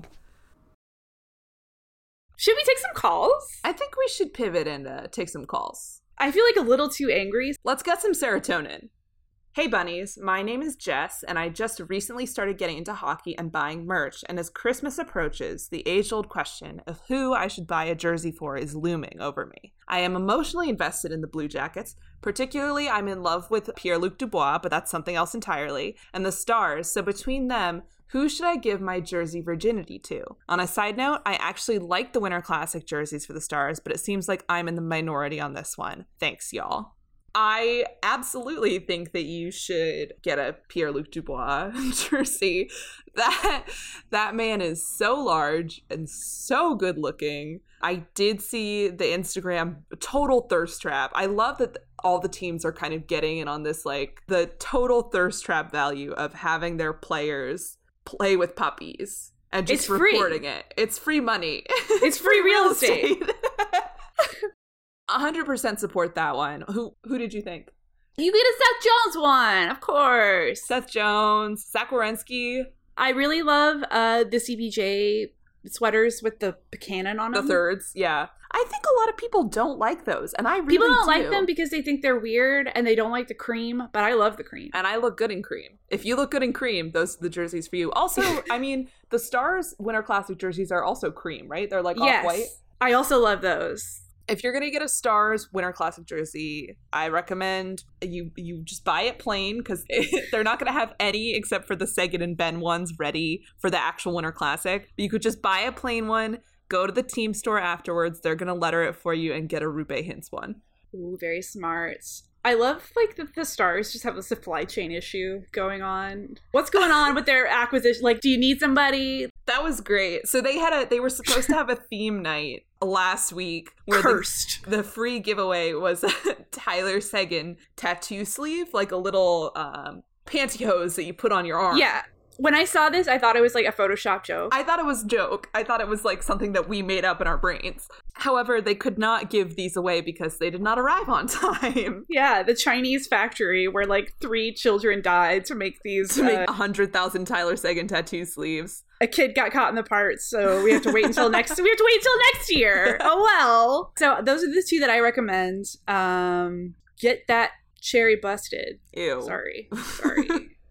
Speaker 2: Should we take some calls?
Speaker 1: I think we should pivot and uh, take some calls.
Speaker 2: I feel like a little too angry.
Speaker 1: Let's get some serotonin. Hey bunnies, my name is Jess, and I just recently started getting into hockey and buying merch, and as Christmas approaches, the age-old question of who I should buy a jersey for is looming over me. I am emotionally invested in the Blue Jackets, particularly I'm in love with Pierre-Luc Dubois, but that's something else entirely, and the Stars, so between them, who should I give my jersey virginity to? On a side note, I actually like the Winter Classic jerseys for the Stars, but it seems like I'm in the minority on this one. Thanks, y'all. I absolutely think that you should get a Pierre-Luc Dubois jersey. That that man is so large and so good looking. I did see the Instagram total thirst trap. I love that all the teams are kind of getting in on this, like the total thirst trap value of having their players play with puppies and just
Speaker 2: It's free.
Speaker 1: reporting it. It's free money.
Speaker 2: It's free real estate.
Speaker 1: one hundred percent support that one. Who who did you think?
Speaker 2: You get a Seth Jones one, of course.
Speaker 1: Seth Jones, Zach Werenski,
Speaker 2: I really love uh, the C B J sweaters with the cannon on
Speaker 1: the
Speaker 2: them.
Speaker 1: thirds. Yeah. I think a lot of people don't like those, and I really
Speaker 2: People don't
Speaker 1: do.
Speaker 2: like them because they think they're weird and they don't like the cream, but I love the cream.
Speaker 1: And I look good in cream. If you look good in cream, those are the jerseys for you. Also, I mean, the Stars Winter Classic jerseys are also cream, right? They're like
Speaker 2: Yes.
Speaker 1: off-white.
Speaker 2: I also love those.
Speaker 1: If you're gonna get a Stars Winter Classic jersey, I recommend you you just buy it plain because they're not gonna have any except for the Sagan and Ben ones ready for the actual Winter Classic. You could just buy a plain one, go to the team store afterwards. They're gonna letter it for you and get a Rupe Hintz one.
Speaker 2: Ooh, very smart. I love like that the Stars just have a supply chain issue going on. What's going on with their acquisition? Like, do you need somebody?
Speaker 1: That was great. So they had a they were supposed to have a theme night last week where
Speaker 2: Cursed.
Speaker 1: The, the free giveaway was a Tyler Seguin tattoo sleeve, like a little um, pantyhose that you put on your arm.
Speaker 2: Yeah. When I saw this, I thought it was like a Photoshop joke.
Speaker 1: I thought it was a joke. I thought it was like something that we made up in our brains. However, they could not give these away because they did not arrive on time.
Speaker 2: Yeah, the Chinese factory where like three children died to make these.
Speaker 1: To make
Speaker 2: uh,
Speaker 1: one hundred thousand Tyler Seguin tattoo sleeves.
Speaker 2: a kid got caught in the parts, so we have to wait until next. We have to wait until next year. Oh well. So those are the two that I recommend. Um, get that cherry busted.
Speaker 1: Ew.
Speaker 2: Sorry, sorry.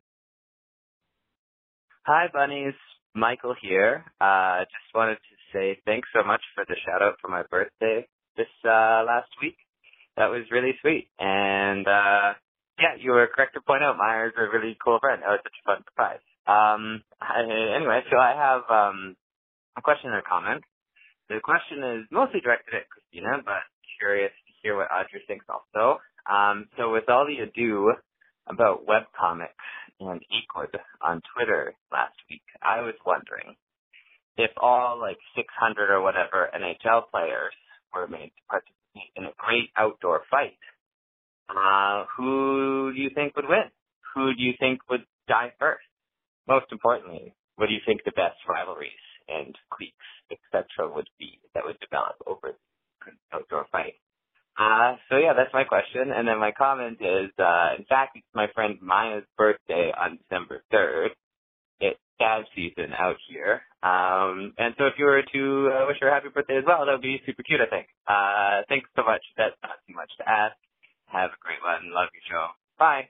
Speaker 6: Hi, bunnies. Michael here. Uh, just wanted to say thanks so much for the shout out for my birthday this uh, last week. That was really sweet. And uh, yeah, you were correct to point out Myers a really cool friend. That was such a fun surprise. Um, I, anyway, so I have um, a question and a comment. The question is mostly directed at Christina, but curious to hear what Audrey thinks also. Um, so with all the ado about webcomics and Equid on Twitter last week, I was wondering if all like six hundred or whatever N H L players were made to participate in a great outdoor fight, uh, who do you think would win? Who do you think would die first? Most importantly, what do you think the best rivalries and cliques, et cetera, would be that would develop over the outdoor fight? Uh, so yeah, that's my question. And then my comment is, uh, in fact, it's my friend Maya's birthday on December third. It's dad season out here. Um, and so if you were to uh, wish her a happy birthday as well, that would be super cute, I think. Uh, thanks so much. That's not too much to ask. Have a great one. Love your show. Bye.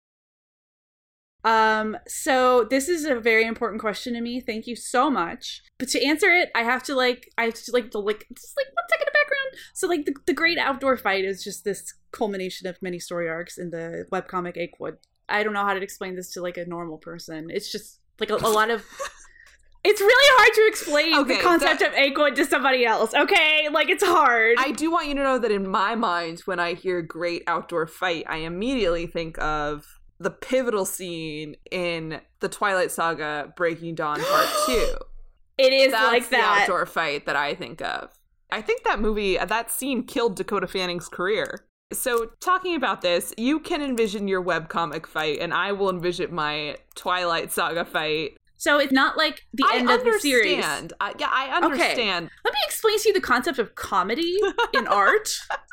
Speaker 2: Um, so this is a very important question to me. Thank you so much. But to answer it, I have to like, I have to like, to like, just like one second of background. So like the, the great outdoor fight is just this culmination of many story arcs in the webcomic Achewood. I don't know how to explain this to like a normal person. It's just like a, a lot of, it's really hard to explain
Speaker 1: Okay,
Speaker 2: the concept
Speaker 1: that-
Speaker 2: of Achewood to somebody else. Okay. Like it's hard.
Speaker 1: I do want you to know that in my mind, when I hear great outdoor fight, I immediately think of the pivotal scene in the Twilight Saga Breaking Dawn Part two.
Speaker 2: It is
Speaker 1: That's
Speaker 2: like that.
Speaker 1: the outdoor fight that I think of. I think that movie, that scene killed Dakota Fanning's career. So talking about this, you can envision your webcomic fight, and I will envision my Twilight Saga fight.
Speaker 2: So it's not like the
Speaker 1: I
Speaker 2: end of the series.
Speaker 1: understand. I, yeah, I understand.
Speaker 2: Okay. Let me explain to you the concept of comedy in art.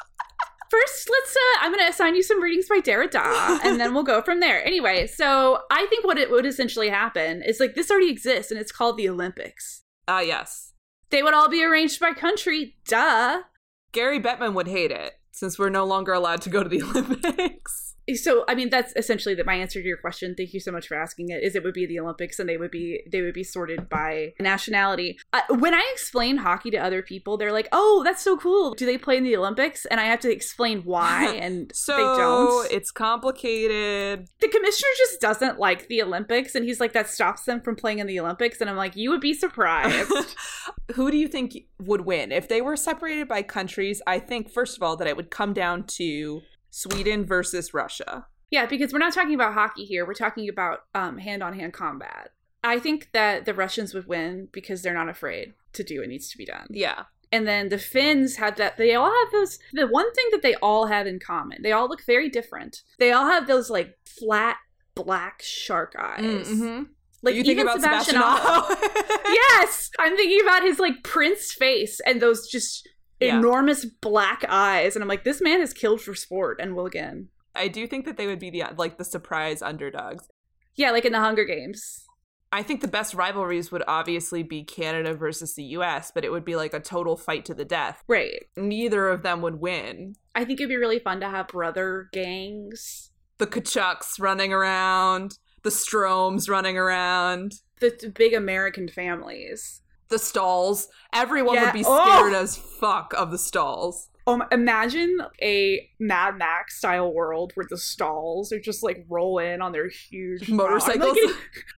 Speaker 2: First, let's, uh, I'm going to assign you some readings by Derrida, and then we'll go from there. Anyway, so I think what it would essentially happen is, like, this already exists, and it's called the Olympics.
Speaker 1: Ah, uh, yes.
Speaker 2: They would all be arranged by country. Duh.
Speaker 1: Gary Bettman would hate it, since we're no longer allowed to go to the Olympics.
Speaker 2: So, I mean, that's essentially that my answer to your question. Thank you so much for asking it. Is it would be the Olympics, and they would be they would be sorted by nationality. Uh, when I explain hockey to other people, they're like, "Oh, that's so cool. Do they play in the Olympics?" And I have to explain why, and
Speaker 1: so
Speaker 2: they don't.
Speaker 1: It's complicated.
Speaker 2: The commissioner just doesn't like the Olympics, and he's like, that stops them from playing in the Olympics. And I'm like, you would be surprised.
Speaker 1: Who do you think would win if they were separated by countries? I think first of all that it would come down to Sweden versus Russia.
Speaker 2: Yeah, because we're not talking about hockey here. We're talking about um, hand-on-hand combat. I think that the Russians would win because they're not afraid to do what needs to be done.
Speaker 1: Yeah.
Speaker 2: And then the Finns have that. They all have those. The one thing that they all have in common, they all look very different. They all have those like flat black shark eyes.
Speaker 1: Mm-hmm.
Speaker 2: Like
Speaker 1: you think
Speaker 2: even
Speaker 1: about
Speaker 2: Sebastian
Speaker 1: Sebastian
Speaker 2: Aho. Yes, I'm thinking about his like Prince face and those just yeah. enormous black eyes, and I'm like, this man has killed for sport and will again.
Speaker 1: I do think that they would be the like the surprise underdogs.
Speaker 2: Yeah, like in the Hunger Games.
Speaker 1: I think the best rivalries would obviously be Canada versus the U S, but it would be like a total fight to the death.
Speaker 2: Right.
Speaker 1: Neither of them would win.
Speaker 2: I think it'd be really fun to have brother gangs.
Speaker 1: The Kachucks running around, the Stromes running around.
Speaker 2: The, the big American families.
Speaker 1: The Stalls. Everyone
Speaker 2: yeah.
Speaker 1: would be scared
Speaker 2: oh!
Speaker 1: as fuck of the Stalls.
Speaker 2: Um, imagine a Mad Max style world where the Stalls are just like roll in on their huge
Speaker 1: motorcycles.
Speaker 2: Like,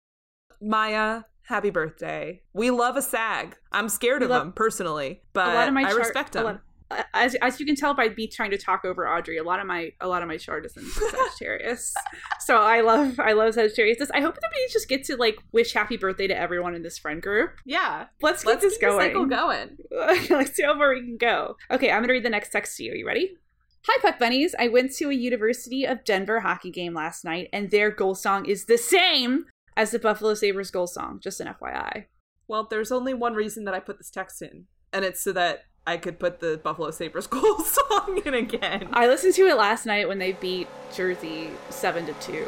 Speaker 1: Maya, happy birthday. We love a SAG. I'm scared of them personally, but a lot of my I char- respect them.
Speaker 2: Lot, as as you can tell by me trying to talk over Audrey, a lot of my a lot of my chart is in Sagittarius. So I love I love Sagittarius. I hope that we just get to like wish happy birthday to everyone in this friend group.
Speaker 1: Yeah,
Speaker 2: let's keep
Speaker 1: let's
Speaker 2: this
Speaker 1: keep
Speaker 2: going.
Speaker 1: The cycle going.
Speaker 2: Let's see how far we can go. Okay, I'm gonna read the next text to you. Are you ready? Hi, Puck Bunnies. I went to a University of Denver hockey game last night, and their goal song is the same as the Buffalo Sabres goal song. Just an F Y I.
Speaker 1: Well, there's only one reason that I put this text in, and it's so that I could put the Buffalo Sabres goal song in again.
Speaker 2: I listened to it last night when they beat Jersey seven to two.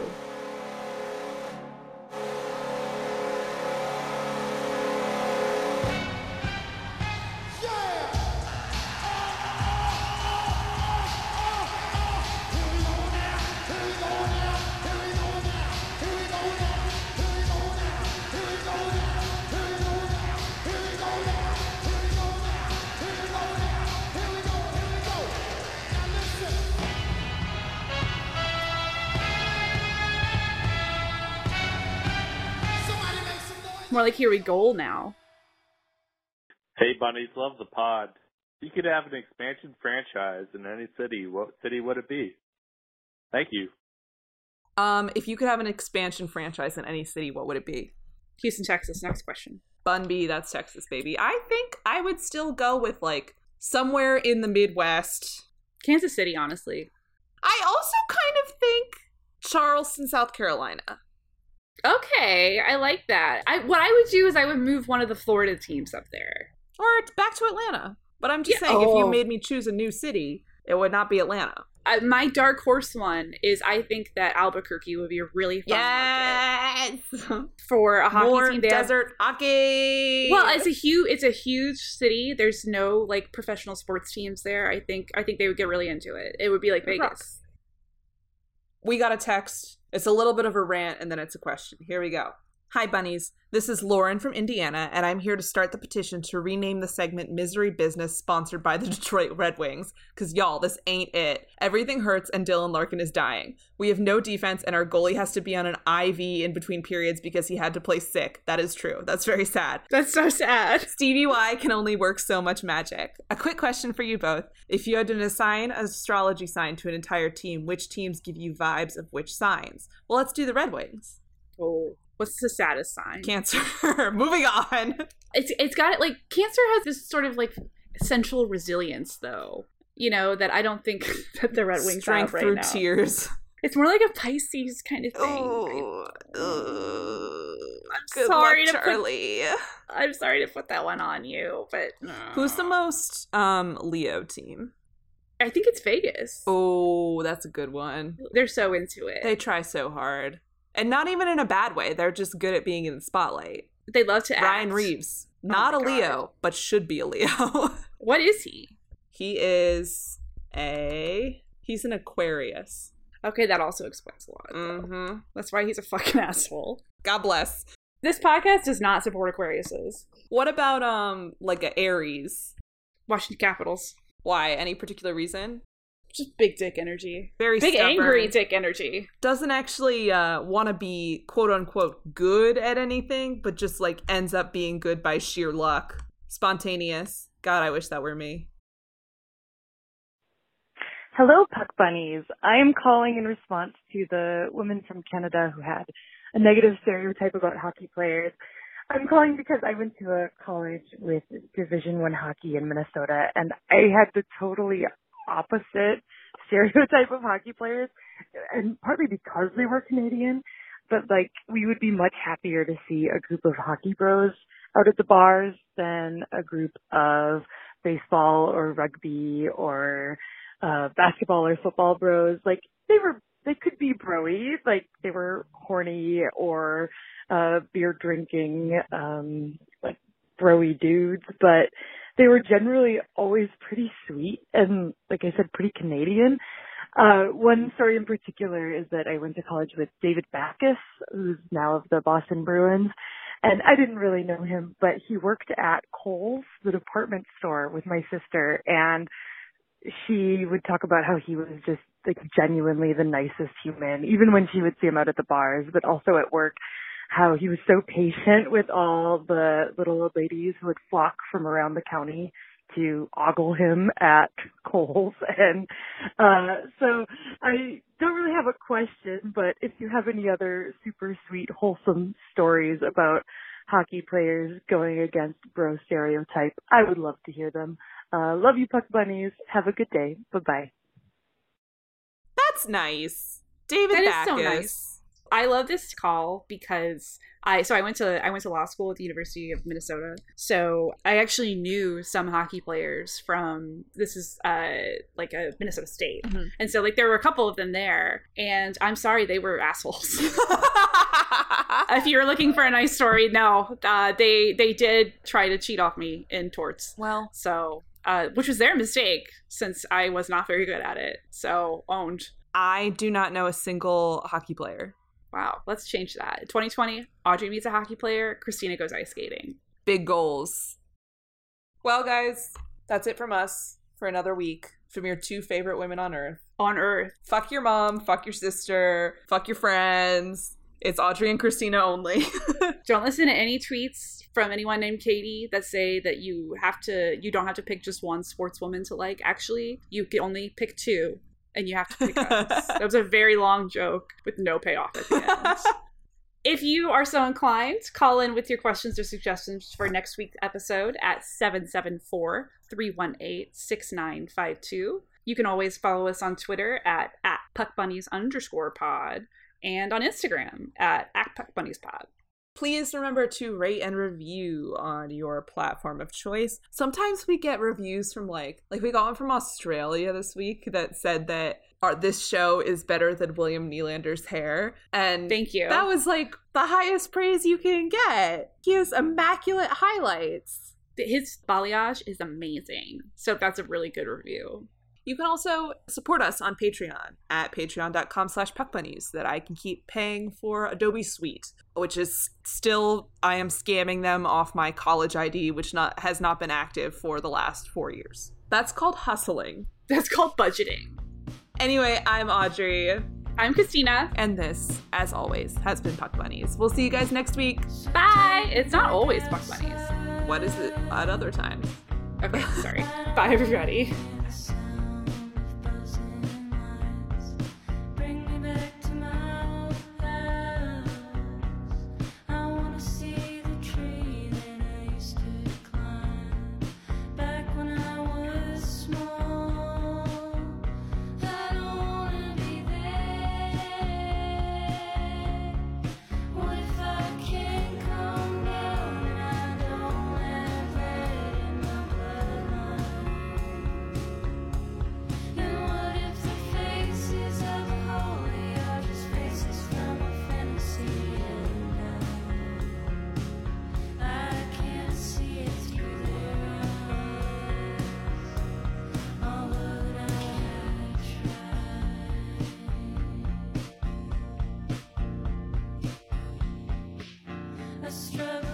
Speaker 2: More like here we go now.
Speaker 7: Hey bunnies, love the pod. If you could have an expansion franchise in any city, what city would it be? Thank you.
Speaker 1: Um, if you could have an expansion franchise in any city, what would it be?
Speaker 2: Houston, Texas. Next question.
Speaker 1: Bunby, that's Texas, baby. I think I would still go with like somewhere in the Midwest.
Speaker 2: Kansas City, honestly.
Speaker 1: I also kind of think Charleston, South Carolina.
Speaker 2: Okay, I like that. I what I would do is I would move one of the Florida teams up there.
Speaker 1: Or back to Atlanta. But I'm just
Speaker 2: yeah,
Speaker 1: saying,
Speaker 2: oh.
Speaker 1: if you made me choose a new city, it would not be Atlanta.
Speaker 2: Uh, my dark horse one is I think that Albuquerque would be a really fun
Speaker 1: yes!
Speaker 2: market for a hockey
Speaker 1: More
Speaker 2: team. They
Speaker 1: desert
Speaker 2: have,
Speaker 1: hockey.
Speaker 2: Well, it's a huge it's a huge city. There's no like professional sports teams there. I think I think they would get really into it. It would be like Vegas.
Speaker 1: Rock. We got a text. It's a little bit of a rant, and then it's a question. Here we go. Hi, bunnies. This is Lauren from Indiana, and I'm here to start the petition to rename the segment Misery Business, sponsored by the Detroit Red Wings. Because, y'all, this ain't it. Everything hurts, and Dylan Larkin is dying. We have no defense, and our goalie has to be on an I V in between periods because he had to play sick. That is true. That's very sad.
Speaker 2: That's so sad.
Speaker 1: Stevie Y can only work so much magic. A quick question for you both. If you had to assign an astrology sign to an entire team, which teams give you vibes of which signs? Well, let's do the Red Wings.
Speaker 2: Oh. What's the saddest sign?
Speaker 1: Cancer. Moving on.
Speaker 2: It's it's got it like Cancer has this sort of like central resilience, though. You know, that I don't think that the Red Wings
Speaker 1: Strength
Speaker 2: have right
Speaker 1: through
Speaker 2: now.
Speaker 1: tears.
Speaker 2: It's more like a Pisces kind of thing.
Speaker 1: Oh, uh,
Speaker 2: I'm
Speaker 1: good
Speaker 2: sorry
Speaker 1: luck,
Speaker 2: to
Speaker 1: Charlie.
Speaker 2: Put, I'm sorry to put that one on you, but
Speaker 1: Who's the most um Leo team?
Speaker 2: I think it's Vegas.
Speaker 1: Oh, that's a good one.
Speaker 2: They're so into it.
Speaker 1: They try so hard. And not even in a bad way. They're just good at being in the spotlight.
Speaker 2: They love to act.
Speaker 1: Ryan Reeves. Not
Speaker 2: Oh
Speaker 1: a
Speaker 2: my
Speaker 1: Leo,
Speaker 2: God.
Speaker 1: but should be a Leo.
Speaker 2: What is he?
Speaker 1: He is a... He's an Aquarius.
Speaker 2: Okay, that also explains a lot. though.
Speaker 1: Mm-hmm.
Speaker 2: That's why he's a fucking asshole.
Speaker 1: God bless.
Speaker 2: This podcast does not support Aquariuses.
Speaker 1: What about, um, like a Aries?
Speaker 2: Washington Capitals.
Speaker 1: Why? Any particular reason?
Speaker 2: Just big dick energy.
Speaker 1: Very
Speaker 2: Big
Speaker 1: stubborn.
Speaker 2: angry dick energy.
Speaker 1: Doesn't actually uh, want to be quote-unquote good at anything, but just, like, ends up being good by sheer luck. Spontaneous. God, I wish that were me.
Speaker 8: Hello, Puck Bunnies. I am calling in response to the woman from Canada who had a negative stereotype about hockey players. I'm calling because I went to a college with Division One hockey in Minnesota, and I had the totally opposite stereotype of hockey players, and partly because they were Canadian, but like we would be much happier to see a group of hockey bros out at the bars than a group of baseball or rugby or uh basketball or football bros. Like they were they could be broy, like they were horny or uh beer drinking um like broy dudes, but they were generally always pretty sweet and, like I said, pretty Canadian. Uh, one story in particular is that I went to college with David Backus, who's now of the Boston Bruins, and I didn't really know him, but he worked at Kohl's, the department store, with my sister, and she would talk about how he was just like genuinely the nicest human, even when she would see him out at the bars, but also at work. How he was so patient with all the little old ladies who would flock from around the county to ogle him at Kohl's. And uh so I don't really have a question, but if you have any other super sweet, wholesome stories about hockey players going against bro stereotype, I would love to hear them. Uh love you, Puck Bunnies. Have a good day. Bye-bye.
Speaker 1: That's nice. David
Speaker 2: That is
Speaker 1: Backus.
Speaker 2: so nice. I love this call because I so I went to I went to law school at the University of Minnesota. So I actually knew some hockey players from this is uh like a Minnesota State.
Speaker 1: Mm-hmm.
Speaker 2: And so like there were a couple of them there, and I'm sorry, they were assholes. If you're looking for a nice story, no. Uh they they did try to cheat off me in torts.
Speaker 1: Well,
Speaker 2: So uh which was their mistake since I was not very good at it. So owned.
Speaker 1: I do not know a single hockey player.
Speaker 2: Wow, let's change that. twenty twenty, Audrey meets a hockey player, Christina goes ice skating.
Speaker 1: Big goals. Well, guys, that's it from us for another week from your two favorite women on earth.
Speaker 2: On Earth.
Speaker 1: Fuck your mom, fuck your sister, fuck your friends. It's Audrey and Christina only.
Speaker 2: Don't listen to any tweets from anyone named Katie that say that you have to, you don't have to pick just one sportswoman to like. Actually, you can only pick two. And you have to pick us. That was a very long joke with no payoff at the end. If you are so inclined, call in with your questions or suggestions for next week's episode at seven seven four, three one eight, six nine five two. You can always follow us on Twitter at, at puckbunnies underscore pod and on Instagram at, at puckbunniespod.
Speaker 1: Please remember to rate and review on your platform of choice. Sometimes we get reviews from like, like we got one from Australia this week that said that our, this show is better than William Nylander's hair. And
Speaker 2: Thank you.
Speaker 1: That was like the highest praise you can get. He has immaculate highlights.
Speaker 2: His balayage is amazing. So that's a really good review.
Speaker 1: You can also support us on Patreon at patreon.com slash puckbunnies that I can keep paying for Adobe Suite, which is still, I am scamming them off my college I D, which not has not been active for the last four years. That's called hustling.
Speaker 2: That's called budgeting.
Speaker 1: Anyway, I'm Audrey.
Speaker 2: I'm Christina.
Speaker 1: And this, as always, has been Puck Bunnies. We'll see you guys next week.
Speaker 2: Bye! It's not always Puck Bunnies.
Speaker 1: What is it at other times?
Speaker 2: Okay, sorry. Bye, everybody.
Speaker 9: Struggle.